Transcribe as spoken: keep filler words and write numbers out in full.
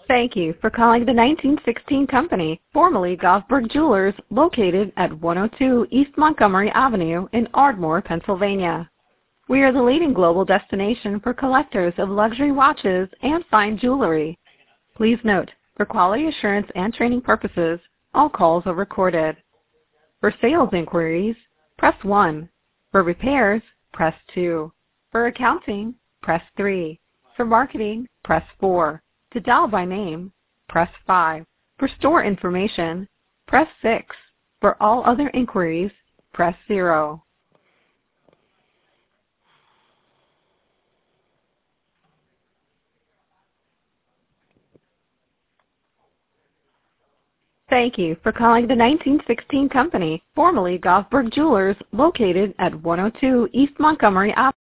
Thank you for calling the nineteen sixteen Company, formerly Goffberg Jewelers, located at one oh two East Montgomery Avenue in Ardmore, Pennsylvania. We are the leading global destination for collectors of luxury watches and fine jewelry. Please note, for quality assurance and training purposes, all calls are recorded. For sales inquiries, press one. For repairs, press two. For accounting, press three. For marketing, press four. To dial by name, press five. For store information, press six. For all other inquiries, press zero. Thank you for calling the nineteen sixteen Company, formerly Goffberg Jewelers, located at one oh two East Montgomery Avenue.